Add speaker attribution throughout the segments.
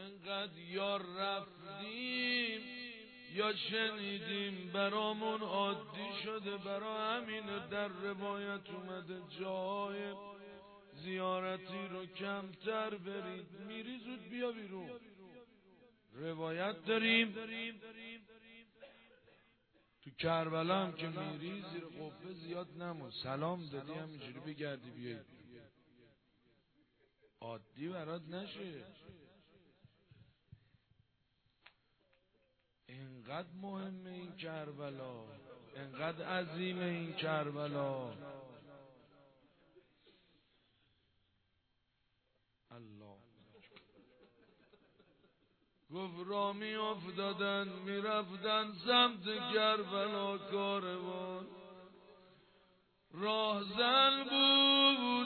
Speaker 1: انقدر یا رفتیم یا شنیدیم برامون عادی شده، برا همین در روایت اومده جای زیارتی رو کمتر برید، میری زود بیا بیرون. روایت داریم تو کربلا هم که میری زیر قبه زیاد نمون، سلام دادی همینجوری بگردی بیایی، عادی برات نشه. اینقدر مهمه این کربلا، اینقدر عظیمه این کربلا. الله گفت را می افتادن می رفتن سمت کربلا، کاروان راهزن بود،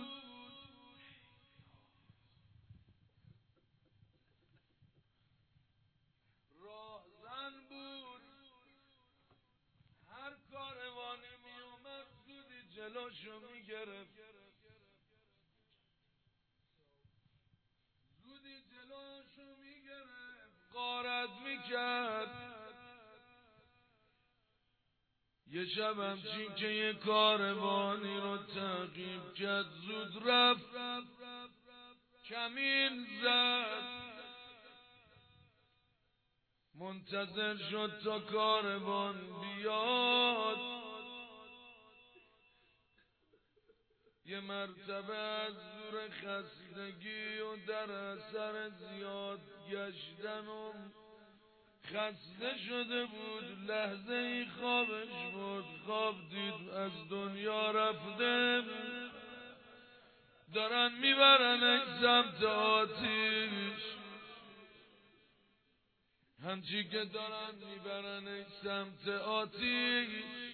Speaker 1: راهزن بود. هر کاروانی می اومد زودی جلوشو می گرفت، زودی جلوشو می گرفت، غارت می کرد. یه شب همچین که یه کاروانی رو تعقیب کرد، زود رفت کمین زد، منتظر شد تا کاروان بیاد. یه مرتبه از زور خستگی و در اثر زیاد گشتن و خسته شده بود، لحظه ای خوابش بود. خواب دید از دنیا رفته، دارن میبرنش سمت آتیش. همچی که دارن میبرنش سمت آتیش،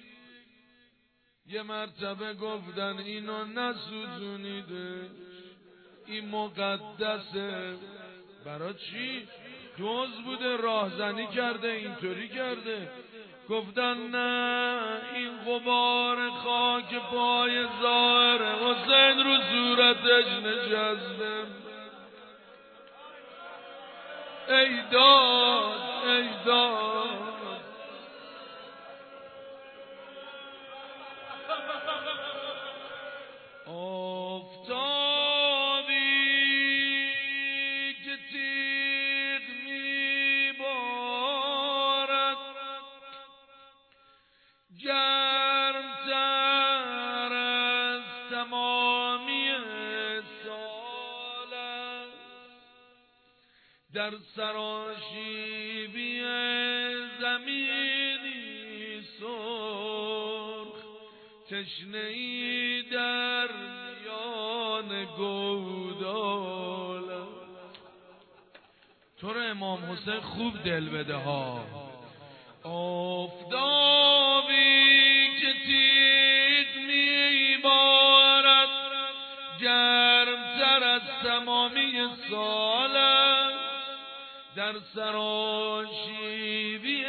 Speaker 1: یه مرتبه گفتن اینو نسوزونیدش، این مقدسه. برای چی؟ دوز بوده، راهزنی کرده، اینطوری کرده. گفتن نه، این غبار خاک پای ظاهر حسین رو صورتش نشسته. ای داد ای داد. در سراشیبی زمینی سرخ، تشنه‌ای در میان گودال. تو رو امام حسین خوب دل بده ها. آفتابی که تیغ میبارد، گرمتر از تمامی سال، در سراشیبی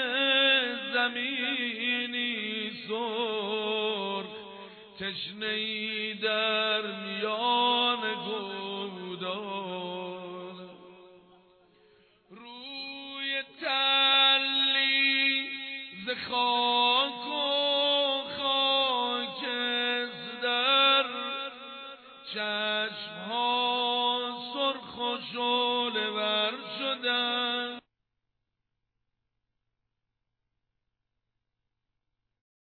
Speaker 1: زمینی سرخ، تشنه‌ای در میان گودال. روی تلی ز خاک و خاکستر، چشم‌ها سرخ و شعله ور شدن.